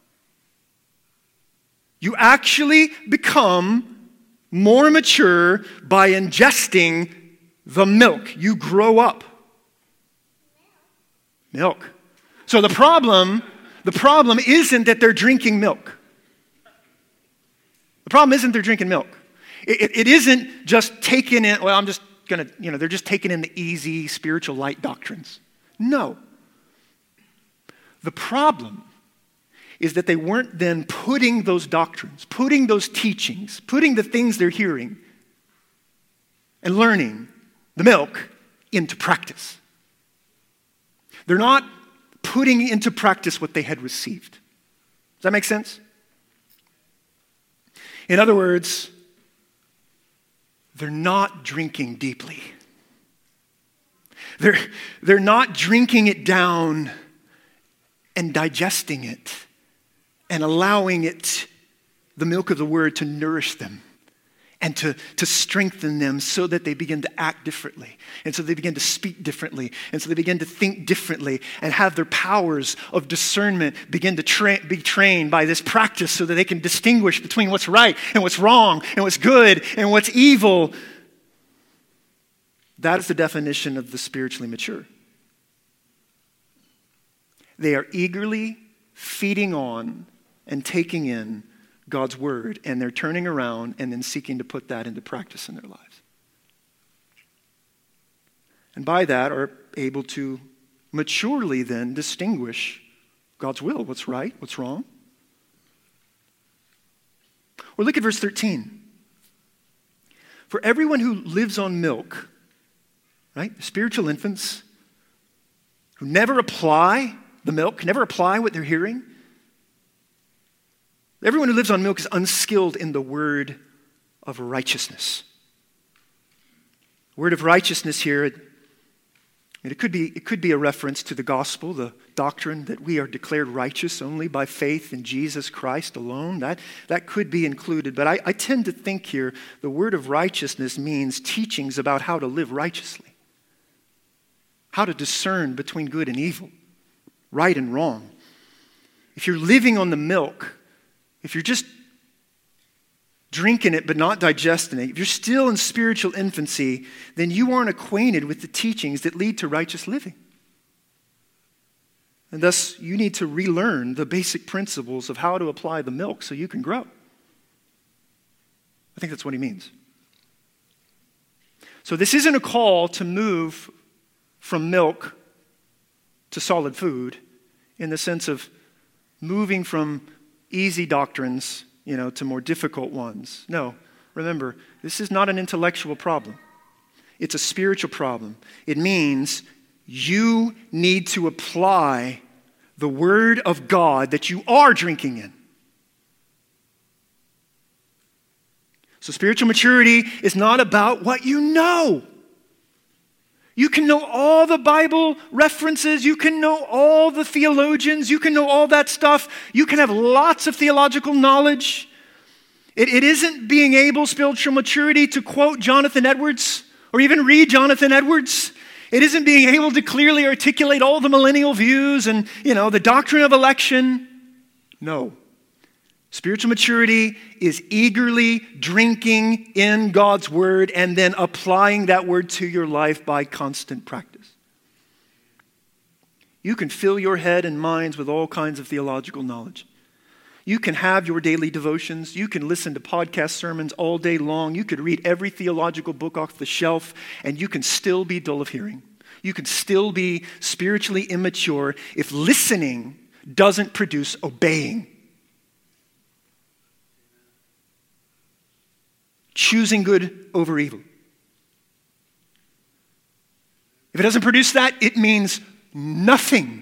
You actually become more mature by ingesting the milk. You grow up. Milk. So the problem, the problem isn't that they're drinking milk. The problem isn't they're drinking milk. It, it, it isn't just taking in, well, I'm just going to, you know, they're just taking in the easy spiritual light doctrines. No. The problem is that they weren't then putting those doctrines, putting those teachings, putting the things they're hearing and learning, the milk, into practice. They're not putting into practice what they had received. Does that make sense? In other words, they're not drinking deeply. They're, they're not drinking it down and digesting it and allowing it, the milk of the word, to nourish them and to, to strengthen them so that they begin to act differently. And so they begin to speak differently. And so they begin to think differently and have their powers of discernment begin to tra- be trained by this practice so that they can distinguish between what's right and what's wrong and what's good and what's evil. That is the definition of the spiritually mature. They are eagerly feeding on and taking in God's word, and they're turning around and then seeking to put that into practice in their lives. And by that are able to maturely then distinguish God's will, what's right, what's wrong. Or look at verse thirteen. For everyone who lives on milk, right, spiritual infants, who never apply the milk, never apply what they're hearing, Everyone who lives on milk is unskilled in the word of righteousness. Word of righteousness here, it, it, could be, it could be a reference to the gospel, the doctrine that we are declared righteous only by faith in Jesus Christ alone. That, that could be included. But I, I tend to think here the word of righteousness means teachings about how to live righteously, how to discern between good and evil, right and wrong. If you're living on the milk, if you're just drinking it but not digesting it, if you're still in spiritual infancy, then you aren't acquainted with the teachings that lead to righteous living. And thus, you need to relearn the basic principles of how to apply the milk so you can grow. I think that's what he means. So this isn't a call to move from milk to solid food in the sense of moving from easy doctrines, you know, to more difficult ones. No, remember, this is not an intellectual problem. It's a spiritual problem. It means you need to apply the word of God that you are drinking in. So spiritual maturity is not about what you know. You can know all the Bible references. You can know all the theologians. You can know all that stuff. You can have lots of theological knowledge. It, it isn't being able, spiritual maturity, to quote Jonathan Edwards or even read Jonathan Edwards. It isn't being able to clearly articulate all the millennial views and, you know, the doctrine of election. No. Spiritual maturity is eagerly drinking in God's word and then applying that word to your life by constant practice. You can fill your head and minds with all kinds of theological knowledge. You can have your daily devotions. You can listen to podcast sermons all day long. You could read every theological book off the shelf, and you can still be dull of hearing. You can still be spiritually immature if listening doesn't produce obeying. Choosing good over evil. If it doesn't produce that, it means nothing.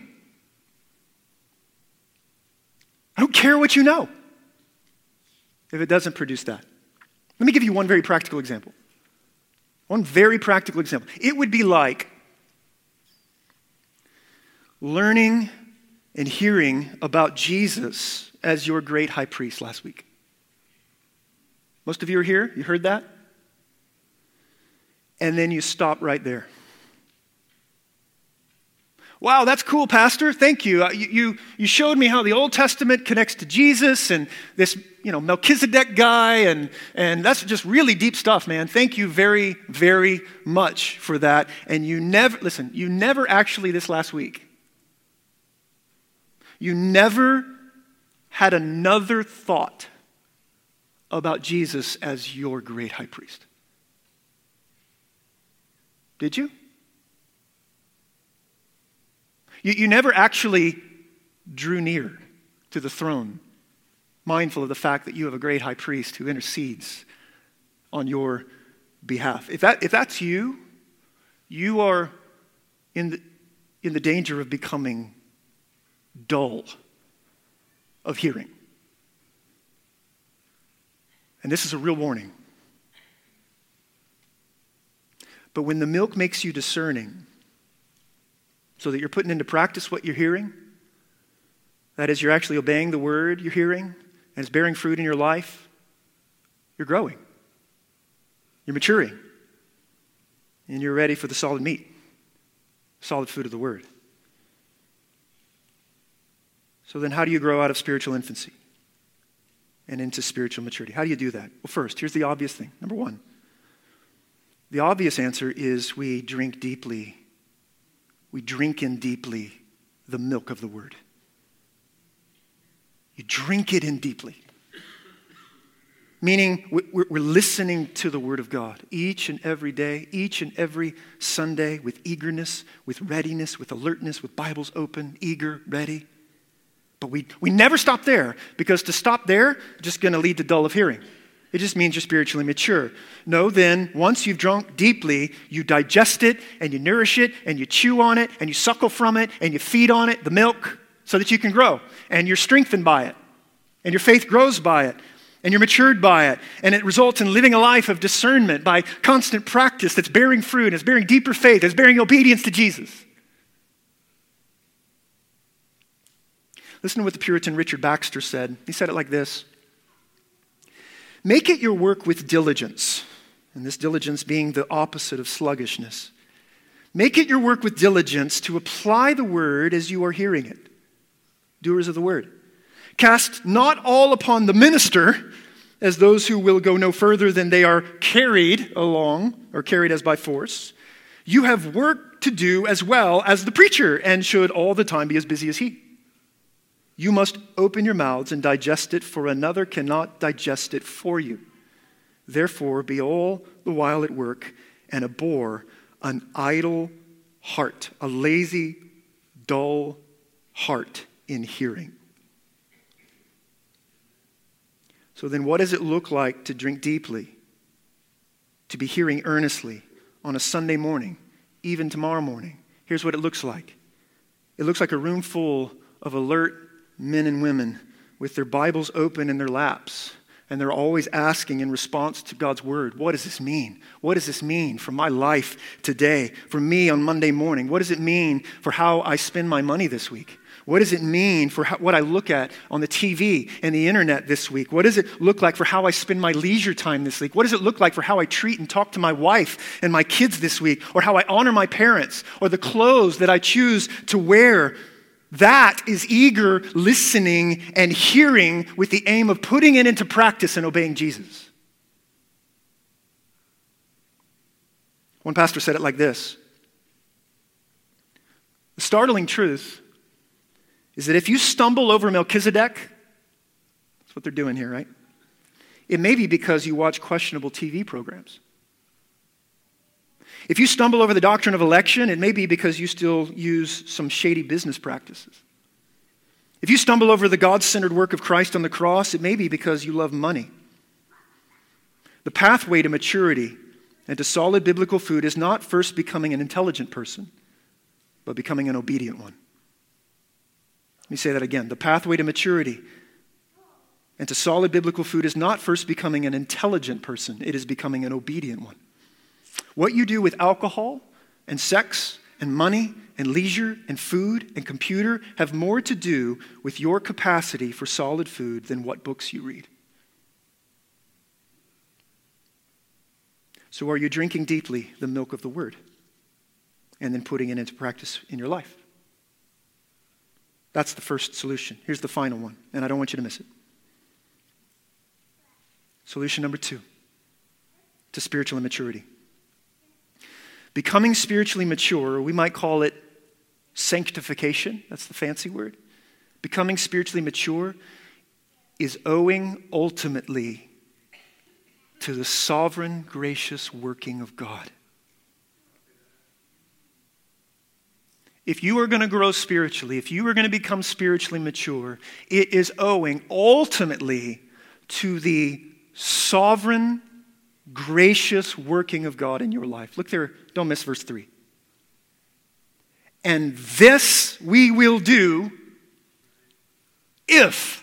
I don't care what you know if it doesn't produce that. Let me give you one very practical example. One very practical example. It would be like learning and hearing about Jesus as your great high priest last week. Most of you are here. You heard that? And then you stop right there. Wow, that's cool, Pastor. Thank you. Uh, you, you. You showed me how the Old Testament connects to Jesus and this, you know, Melchizedek guy, and, and that's just really deep stuff, man. Thank you very, very much for that. And you never, listen, you never actually this last week, you never had another thought about Jesus as your great high priest. Did you? You, you never actually drew near to the throne, mindful of the fact that you have a great high priest who intercedes on your behalf. If that if that's you, you are in the, in the danger of becoming dull of hearing. And this is a real warning. But when the milk makes you discerning, so that you're putting into practice what you're hearing, that is, you're actually obeying the word you're hearing, and it's bearing fruit in your life, you're growing. You're maturing. And you're ready for the solid meat, solid food of the word. So then how do you grow out of spiritual infancy and into spiritual maturity? How do you do that? Well, first, here's the obvious thing. Number one, the obvious answer is we drink deeply. We drink in deeply the milk of the word. You drink it in deeply. Meaning we're listening to the word of God each and every day, each and every Sunday with eagerness, with readiness, with alertness, with Bibles open, eager, ready. But we, we never stop there, because to stop there is just going to lead to dull of hearing. It just means you're spiritually mature. No, then, once you've drunk deeply, you digest it, and you nourish it, and you chew on it, and you suckle from it, and you feed on it, the milk, so that you can grow. And you're strengthened by it. And your faith grows by it. And you're matured by it. And it results in living a life of discernment by constant practice that's bearing fruit, it's bearing deeper faith, it's bearing obedience to Jesus. Listen to what the Puritan Richard Baxter said. He said it like this: make it your work with diligence, and this diligence being the opposite of sluggishness. Make it your work with diligence to apply the word as you are hearing it. Doers of the word. Cast not all upon the minister as those who will go no further than they are carried along, or carried as by force. You have work to do as well as the preacher, and should all the time be as busy as he. You must open your mouths and digest it, for another cannot digest it for you. Therefore, be all the while at work, and abhor an idle heart, a lazy, dull heart in hearing. So then what does it look like to drink deeply, to be hearing earnestly on a Sunday morning, even tomorrow morning? Here's what it looks like. It looks like a room full of alert men and women with their Bibles open in their laps, and they're always asking in response to God's word, what does this mean? What does this mean for my life today, for me on Monday morning? What does it mean for how I spend my money this week? What does it mean for how, what I look at on the T V and the internet this week? What does it look like for how I spend my leisure time this week? What does it look like for how I treat and talk to my wife and my kids this week? Or how I honor my parents? Or the clothes that I choose to wear? That is eager listening and hearing with the aim of putting it into practice and obeying Jesus. One pastor said it like this: the startling truth is that if you stumble over Melchizedek, that's what they're doing here, right? It may be because you watch questionable T V programs. If you stumble over the doctrine of election, it may be because you still use some shady business practices. If you stumble over the God-centered work of Christ on the cross, it may be because you love money. The pathway to maturity and to solid biblical food is not first becoming an intelligent person, but becoming an obedient one. Let me say that again. The pathway to maturity and to solid biblical food is not first becoming an intelligent person. It is becoming an obedient one. What you do with alcohol and sex and money and leisure and food and computer have more to do with your capacity for solid food than what books you read. So are you drinking deeply the milk of the word and then putting it into practice in your life? That's the first solution. Here's the final one, and I don't want you to miss it. Solution number two to spiritual immaturity. Becoming spiritually mature, we might call it sanctification. That's the fancy word. Becoming spiritually mature is owing ultimately to the sovereign, gracious working of God. If you are going to grow spiritually, if you are going to become spiritually mature, it is owing ultimately to the sovereign, gracious working of God in your life. Look there, don't miss verse three. And this we will do if,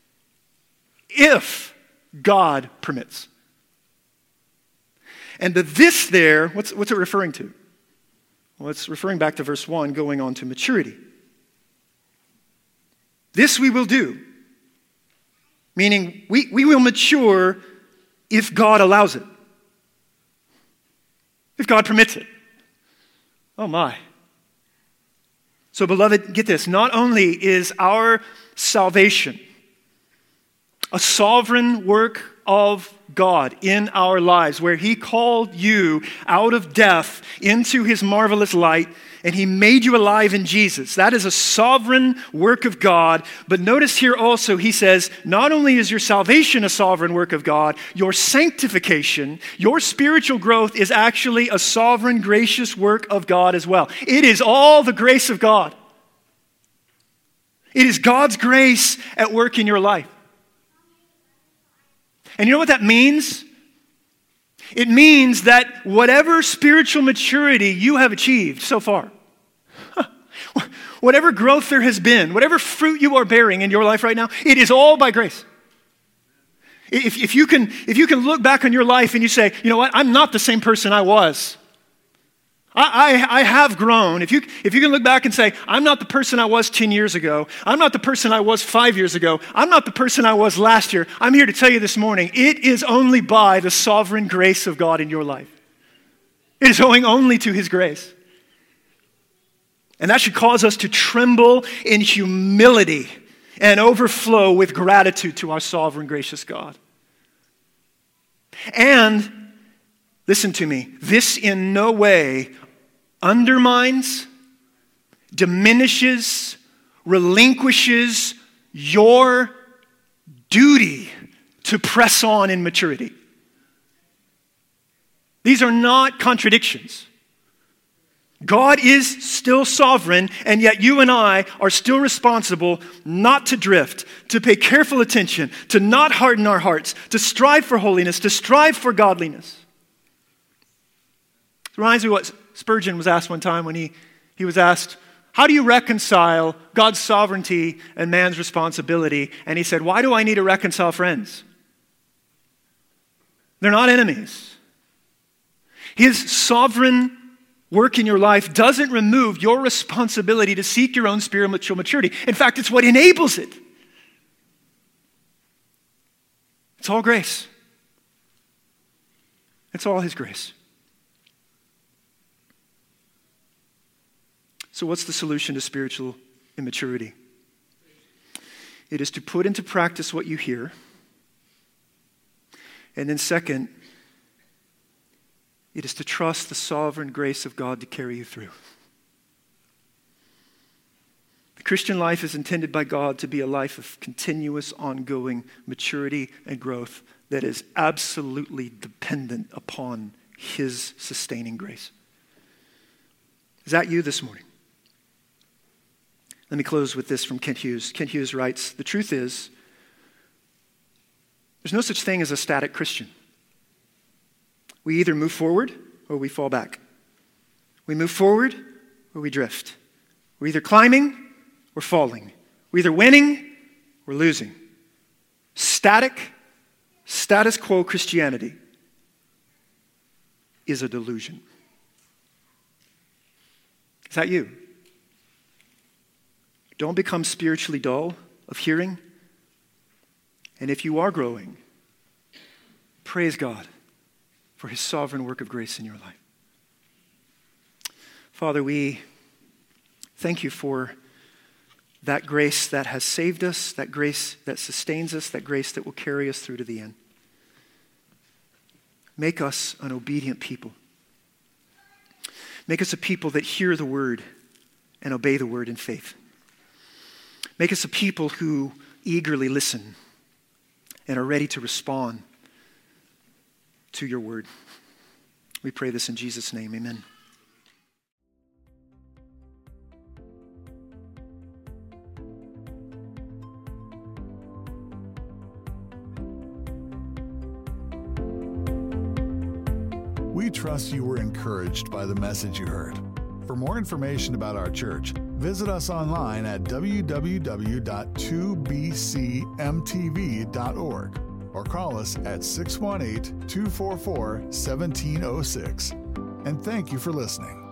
if God permits. And the this there, what's, what's it referring to? Well, it's referring back to verse one, going on to maturity. This we will do. Meaning, we, we will mature if God allows it. If God permits it. Oh my. So beloved, get this. Not only is our salvation a sovereign work of God in our lives, where He called you out of death into His marvelous light, and He made you alive in Jesus. That is a sovereign work of God. But notice here also, He says, not only is your salvation a sovereign work of God, your sanctification, your spiritual growth is actually a sovereign, gracious work of God as well. It is all the grace of God. It is God's grace at work in your life. And you know what that means? It means that whatever spiritual maturity you have achieved so far, whatever growth there has been, whatever fruit you are bearing in your life right now, it is all by grace. If, if, you can, if you can look back on your life and you say, you know what, I'm not the same person I was. I, I, I have grown. If you, if you can look back and say, I'm not the person I was ten years ago. I'm not the person I was five years ago. I'm not the person I was last year. I'm here to tell you this morning, it is only by the sovereign grace of God in your life. It is owing only to his grace. And that should cause us to tremble in humility and overflow with gratitude to our sovereign, gracious God. And, listen to me, this in no way undermines, diminishes, relinquishes your duty to press on in maturity. These are not contradictions. God is still sovereign, and yet you and I are still responsible not to drift, to pay careful attention, to not harden our hearts, to strive for holiness, to strive for godliness. It reminds me of what Spurgeon was asked one time when he, he was asked, how do you reconcile God's sovereignty and man's responsibility? And he said, why do I need to reconcile friends? They're not enemies. His sovereign work in your life doesn't remove your responsibility to seek your own spiritual maturity. In fact, it's what enables it. It's all grace. It's all his grace. So what's the solution to spiritual immaturity? It is to put into practice what you hear. And then second, it is to trust the sovereign grace of God to carry you through. The Christian life is intended by God to be a life of continuous, ongoing maturity and growth that is absolutely dependent upon his sustaining grace. Is that you this morning? Let me close with this from Kent Hughes. Kent Hughes writes, the truth is, there's no such thing as a static Christian. We either move forward or we fall back. We move forward or we drift. We're either climbing or falling. We're either winning or losing. Static, status quo Christianity is a delusion. Is that you? Don't become spiritually dull of hearing. And if you are growing, praise God for his sovereign work of grace in your life. Father, we thank you for that grace that has saved us, that grace that sustains us, that grace that will carry us through to the end. Make us an obedient people. Make us a people that hear the word and obey the word in faith. Make us a people who eagerly listen and are ready to respond to your word. We pray this in Jesus' name, amen. We trust you were encouraged by the message you heard. For more information about our church, visit us online at w w w dot two b c m t v dot org or call us at six one eight, two four four, one seven zero six. And thank you for listening.